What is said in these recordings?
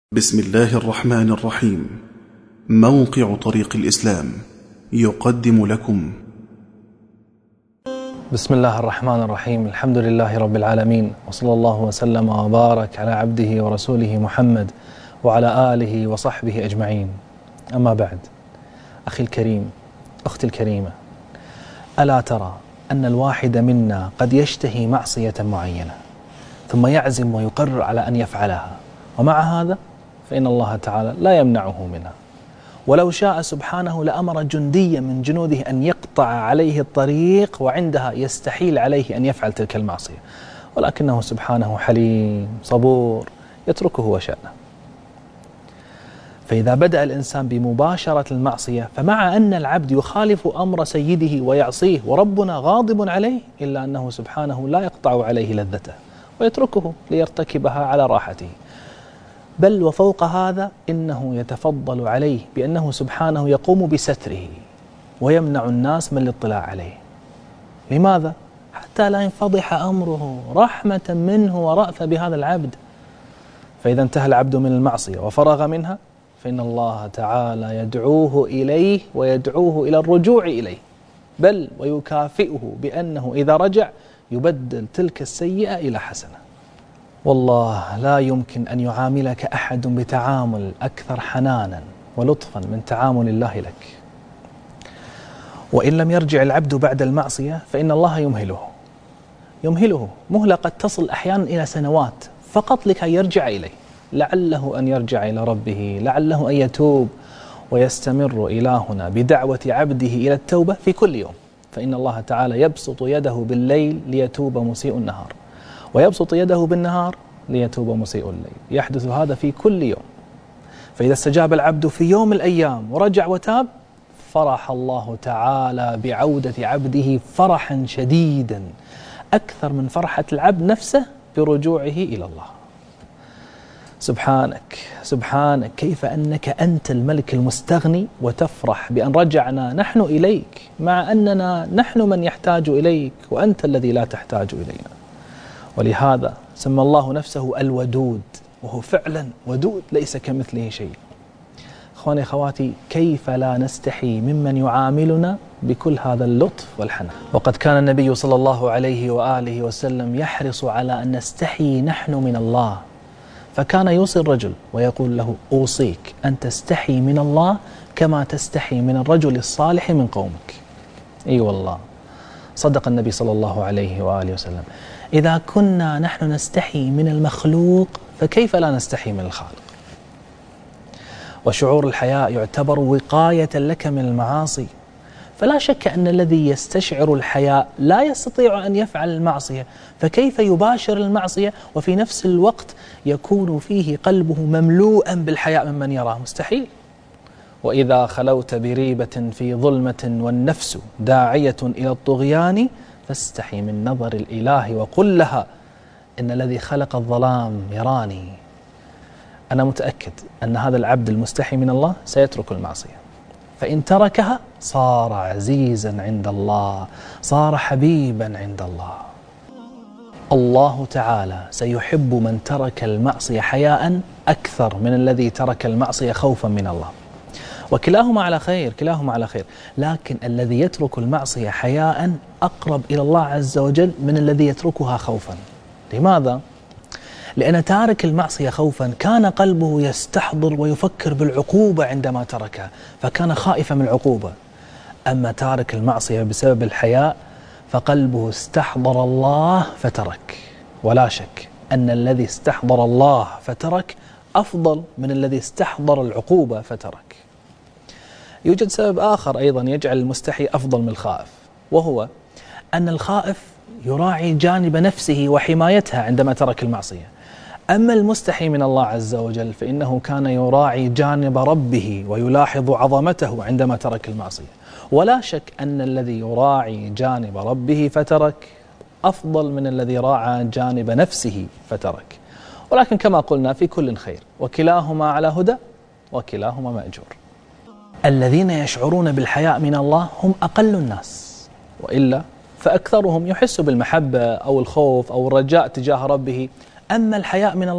بسم الله الرحمن الرحيم. موقع طريق الإسلام يقدم لكم. بسم الله الرحمن الرحيم. الحمد لله رب العالمين، وصلى الله وسلم وبارك على عبده ورسوله محمد وعلى آله وصحبه أجمعين. أما بعد، أخي الكريم، أختي الكريمة، ألا ترى أن الواحد منا قد يشتهي معصية معينة ثم يعزم ويقرر على أن يفعلها، ومع هذا فإن الله تعالى لا يمنعه منها، ولو شاء سبحانه لأمر جنديا من جنوده أن يقطع عليه الطريق، وعندها يستحيل عليه أن يفعل تلك المعصية، ولكنه سبحانه حليم صبور يتركه وشأنه. فإذا بدأ الإنسان بمباشرة المعصية، فمع أن العبد يخالف أمر سيده ويعصيه وربنا غاضب عليه، إلا أنه سبحانه لا يقطع عليه لذته ويتركه ليرتكبها على راحته، بل وفوق هذا إنه يتفضل عليه بأنه سبحانه يقوم بستره ويمنع الناس من الاطلاع عليه. لماذا؟ حتى لا ينفضح أمره، رحمة منه ورأفة بهذا العبد. فإذا انتهى العبد من المعصية وفرغ منها، فإن الله تعالى يدعوه إليه ويدعوه إلى الرجوع إليه، بل ويكافئه بأنه إذا رجع يبدل تلك السيئة إلى حسنة. والله لا يمكن أن يعاملك أحد بتعامل أكثر حنانا ولطفا من تعامل الله لك. وإن لم يرجع العبد بعد المعصية فإن الله يمهله مهلة قد تصل أحيانا إلى سنوات فقط لكي يرجع إليه، لعله أن يرجع إلى ربه، لعله أن يتوب، ويستمر إلهنا بدعوة عبده إلى التوبة في كل يوم. فإن الله تعالى يبسط يده بالليل ليتوب مسيء النهار، ويبسط يده بالنهار ليتوب مسيء الليل، يحدث هذا في كل يوم. فإذا استجاب العبد في يوم من الأيام ورجع وتاب، فرح الله تعالى بعودة عبده فرحا شديدا أكثر من فرحة العبد نفسه برجوعه إلى الله. سبحانك كيف أنك أنت الملك المستغني وتفرح بأن رجعنا نحن إليك، مع أننا نحن من يحتاج إليك وأنت الذي لا تحتاج إلينا. ولهذا سمى الله نفسه الودود، وهو فعلا ودود ليس كمثله شيء. أخواني أخواتي، كيف لا نستحي ممن يعاملنا بكل هذا اللطف والحنان؟ وقد كان النبي صلى الله عليه وآله وسلم يحرص على أن نستحي نحن من الله، فكان يوصي الرجل ويقول له: أوصيك أن تستحي من الله كما تستحي من الرجل الصالح من قومك. أي والله، صدق النبي صلى الله عليه وآله وسلم. إذا كنا نحن نستحي من المخلوق فكيف لا نستحي من الخالق؟ وشعور الحياء يعتبر وقاية لك من المعاصي، فلا شك أن الذي يستشعر الحياء لا يستطيع أن يفعل المعصية، فكيف يباشر المعصية وفي نفس الوقت يكون فيه قلبه مملوءا بالحياء ممن يراه؟ مستحيل. وإذا خلوت بريبة في ظلمة والنفس داعية إلى الطغيان، فاستحي من نظر الإله وقل لها: إن الذي خلق الظلام يراني. أنا متأكد أن هذا العبد المستحي من الله سيترك المعصية، فإن تركها صار عزيزا عند الله، صار حبيبا عند الله. الله تعالى سيحب من ترك المعصية حياء أكثر من الذي ترك المعصية خوفا من الله، وكلاهما على خير، لكن الذي يترك المعصية حياء أقرب إلى الله عز وجل من الذي يتركها خوفا. لماذا؟ لأن تارك المعصية خوفا كان قلبه يستحضر ويفكر بالعقوبة عندما تركها، فكان خائفا من العقوبة. أما تارك المعصية بسبب الحياء فقلبه استحضر الله فترك. ولا شك أن الذي استحضر الله فترك أفضل من الذي استحضر العقوبة فترك. يوجد سبب آخر أيضا يجعل المستحي أفضل من الخائف، وهو أن الخائف يراعي جانب نفسه وحمايتها عندما ترك المعصية، أما المستحي من الله عز وجل فإنه كان يراعي جانب ربه ويلاحظ عظمته عندما ترك المعصية. ولا شك أن الذي يراعي جانب ربه فترك أفضل من الذي راعى جانب نفسه فترك. ولكن كما قلنا في كل خير، وكلاهما على هدى وكلاهما مأجور. الذين يشعرون بالحياء من الله هم أقل الناس، وإلا فأكثرهم يحس بالمحبة أو الخوف أو الرجاء تجاه ربه. أما الحياء من الله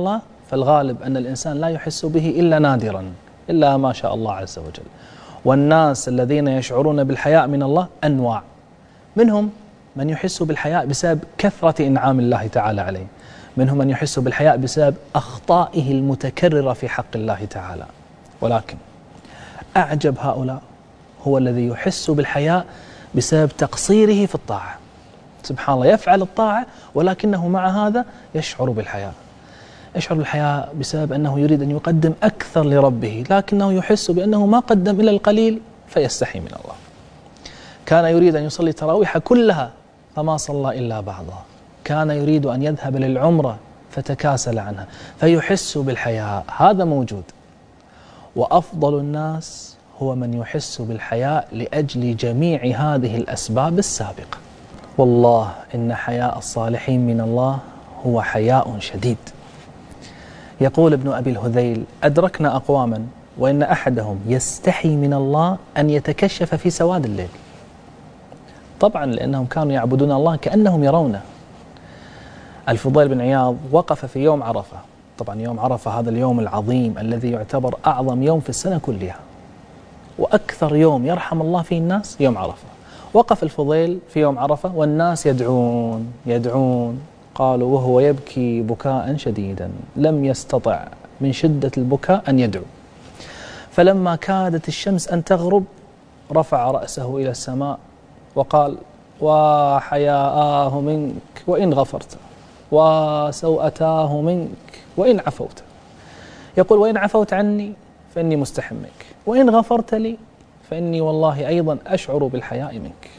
فالغالب أن الإنسان لا يحس به إلا نادرا، إلا ما شاء الله عز وجل. والناس الذين يشعرون بالحياء من الله أنواع، منهم من يحس بالحياء بسبب كثرة إنعام الله تعالى عليه، منهم من يحس بالحياء بسبب أخطائه المتكررة في حق الله تعالى. ولكن أعجب هؤلاء هو الذي يحس بالحياء بسبب تقصيره في الطاعة. سبحان الله، يفعل الطاعة ولكنه مع هذا يشعر بالحياء. يشعر بالحياء بسبب أنه يريد أن يقدم أكثر لربه، لكنه يحس بأنه ما قدم إلا القليل فيستحي من الله. كان يريد أن يصلي تراويح كلها فما صلى إلا بعضها، كان يريد أن يذهب للعمرة فتكاسل عنها فيحس بالحياء. هذا موجود. وأفضل الناس هو من يحس بالحياء لأجل جميع هذه الأسباب السابقة. والله إن حياء الصالحين من الله هو حياء شديد. يقول ابن أبي الهذيل: أدركنا أقواما وإن أحدهم يستحي من الله أن يتكشف في سواد الليل. طبعا لأنهم كانوا يعبدون الله كأنهم يرونه. الفضيل بن عياض وقف في يوم عرفة، طبعا يوم عرفة هذا اليوم العظيم الذي يعتبر أعظم يوم في السنة كلها، وأكثر يوم يرحم الله فيه الناس يوم عرفة. وقف الفضيل في يوم عرفة والناس يدعون، قالوا وهو يبكي بكاء شديدا لم يستطع من شدة البكاء أن يدعو. فلما كادت الشمس أن تغرب رفع رأسه إلى السماء وقال: وحياءاه منك وإن غفرت، وسوءتاه منك وإن عفوت. يقول: وإن عفوت عني فإني مستحي منك، وإن غفرت لي فإني والله أيضا أشعر بالحياء منك.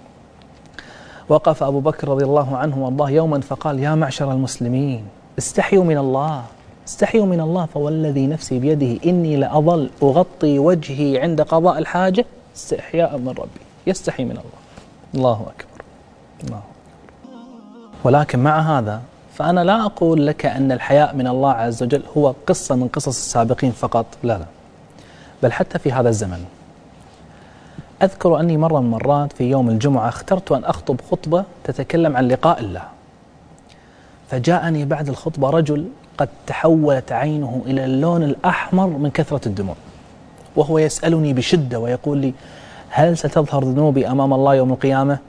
وقف أبو بكر رضي الله عنه وارضاه يوما فقال: يا معشر المسلمين استحيوا من الله، استحيوا من الله، فوالذي نفسي بيده إني لأظل أغطي وجهي عند قضاء الحاجة استحياء من ربي. يستحي من الله. الله أكبر، الله أكبر. ولكن مع هذا فأنا لا أقول لك أن الحياء من الله عز وجل هو قصة من قصص السابقين فقط، لا، بل حتى في هذا الزمن. أذكر أني مرة من المرات في يوم الجمعة اخترت أن أخطب خطبة تتكلم عن لقاء الله، فجاءني بعد الخطبة رجل قد تحولت عينه إلى اللون الأحمر من كثرة الدموع، وهو يسألني بشدة ويقول لي: هل ستظهر ذنوبي أمام الله يوم القيامة؟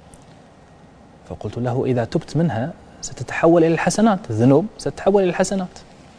فقلت له: إذا تبت منها ستتحول إلى الحسنات، الذنوب ستتحول إلى الحسنات.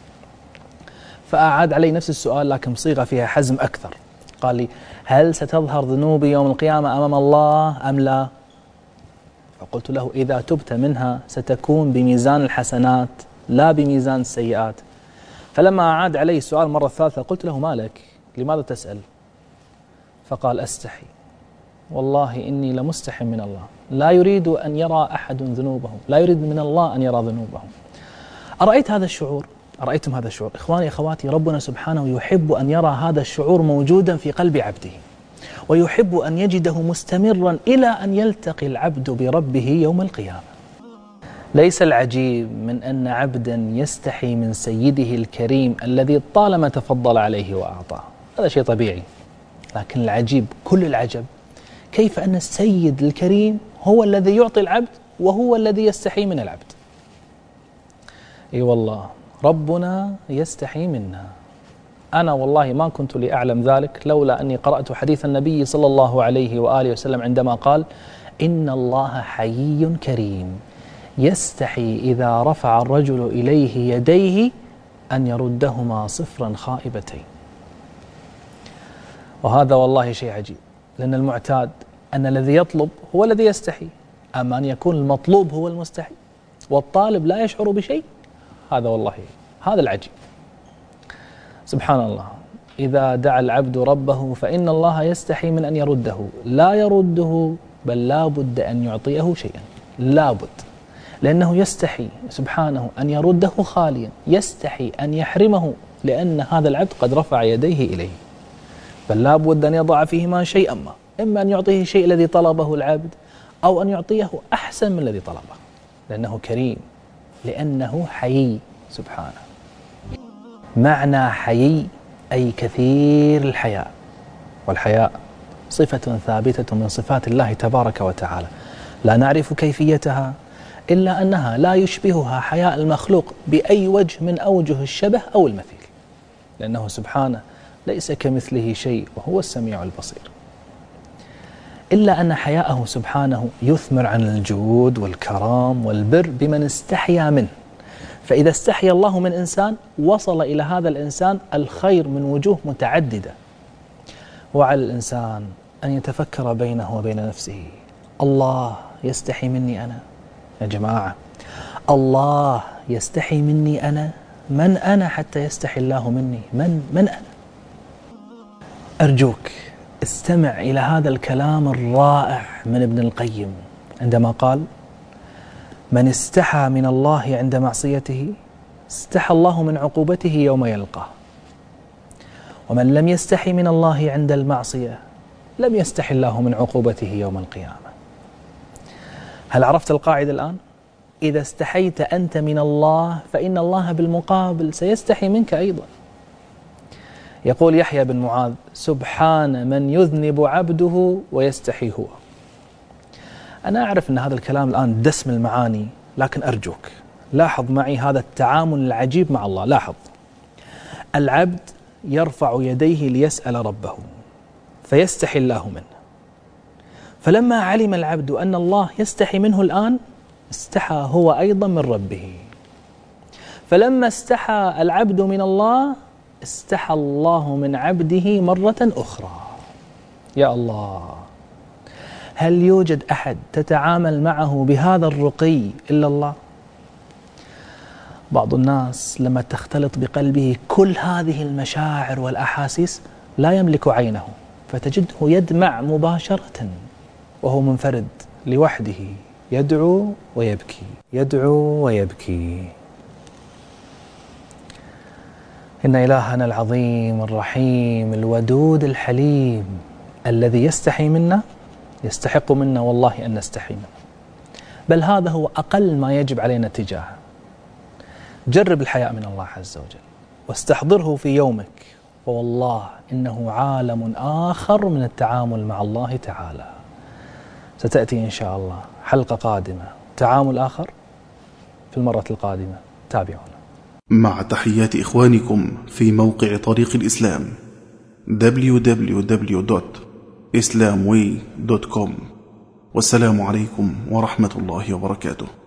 فأعاد علي نفس السؤال لكن بصيغة فيها حزم أكثر، قال لي: هل ستظهر ذنوبي يوم القيامة أمام الله أم لا؟ فقلت له: إذا تبت منها ستكون بميزان الحسنات لا بميزان السيئات. فلما أعاد علي السؤال مرة ثالثة قلت له: ما لك؟ لماذا تسأل؟ فقال: أستحي، والله إني لمستحي من الله، لا يريد أن يرى أحد ذنوبهم، لا يريد من الله أن يرى ذنوبهم. أرأيت هذا الشعور؟ أرأيتم هذا الشعور؟ إخواني أخواتي، ربنا سبحانه يحب أن يرى هذا الشعور موجودا في قلب عبده، ويحب أن يجده مستمرا إلى أن يلتقي العبد بربه يوم القيامة. ليس العجيب من أن عبدا يستحي من سيده الكريم الذي طالما تفضل عليه وأعطاه، هذا شيء طبيعي. لكن العجيب كل العجب كيف أن السيد الكريم هو الذي يعطي العبد وهو الذي يستحي من العبد. أي والله ربنا يستحي منا. أنا والله ما كنت لأعلم ذلك لولا أني قرأت حديث النبي صلى الله عليه وآله وسلم عندما قال: إن الله حيي كريم يستحي إذا رفع الرجل إليه يديه أن يردهما صفرا خائبتين. وهذا والله شيء عجيب، لأن المعتاد أن الذي يطلب هو الذي يستحي، أما أن يكون المطلوب هو المستحي والطالب لا يشعر بشيء، هذا والله هذا العجيب. سبحان الله، إذا دعا العبد ربه فإن الله يستحي من أن يرده، لا يرده بل لا بد أن يعطيه شيئا، لا بد، لأنه يستحي سبحانه أن يرده خاليا، يستحي أن يحرمه لأن هذا العبد قد رفع يديه إليه، بل لا بد أن يضع فيهما شيئا ما، إما أن يعطيه الشيء الذي طلبه العبد أو أن يعطيه أحسن من الذي طلبه، لأنه كريم، لأنه حيي سبحانه. معنى حيي أي كثير الحياء، والحياء صفة ثابتة من صفات الله تبارك وتعالى، لا نعرف كيفيتها إلا أنها لا يشبهها حياء المخلوق بأي وجه من أوجه الشبه أو المثيل، لأنه سبحانه ليس كمثله شيء وهو السميع البصير. إلا أن حياءه سبحانه يثمر عن الجود والكرام والبر بمن استحيا منه، فإذا استحيا الله من إنسان وصل إلى هذا الإنسان الخير من وجوه متعددة. وعلى الإنسان أن يتفكر بينه وبين نفسه: الله يستحي مني أنا؟ يا جماعة، الله يستحي مني أنا؟ من أنا حتى يستحي الله مني؟ من أنا؟ أرجوك استمع إلى هذا الكلام الرائع من ابن القيم عندما قال: من استحى من الله عند معصيته استحى الله من عقوبته يوم يلقاه، ومن لم يستحي من الله عند المعصية لم يستحي الله من عقوبته يوم القيامة. هل عرفت القاعدة الآن؟ إذا استحيت أنت من الله فإن الله بالمقابل سيستحي منك أيضا. يقول يحيى بن معاذ: سبحان من يذنب عبده ويستحي هو. أنا أعرف أن هذا الكلام الآن دسم المعاني، لكن أرجوك لاحظ معي هذا التعامل العجيب مع الله. لاحظ، العبد يرفع يديه ليسأل ربه فيستحي الله منه، فلما علم العبد أن الله يستحي منه الآن استحى هو أيضا من ربه، فلما استحى العبد من الله استحى الله من عبده مرة أخرى. يا الله، هل يوجد أحد تتعامل معه بهذا الرقي إلا الله؟ بعض الناس لما تختلط بقلبه كل هذه المشاعر والأحاسيس لا يملك عينه، فتجده يدمع مباشرة وهو منفرد لوحده، يدعو ويبكي، يدعو ويبكي. إن إلهنا العظيم الرحيم الودود الحليم الذي يستحي منا يستحق منا والله أن نستحي منه، بل هذا هو أقل ما يجب علينا تجاهه. جرب الحياء من الله عز وجل واستحضره في يومك، والله إنه عالم آخر من التعامل مع الله تعالى. ستأتي إن شاء الله حلقة قادمة، تعامل آخر في المرة القادمة. تابعونا. مع تحيات إخوانكم في موقع طريق الإسلام www.islamway.com. والسلام عليكم ورحمة الله وبركاته.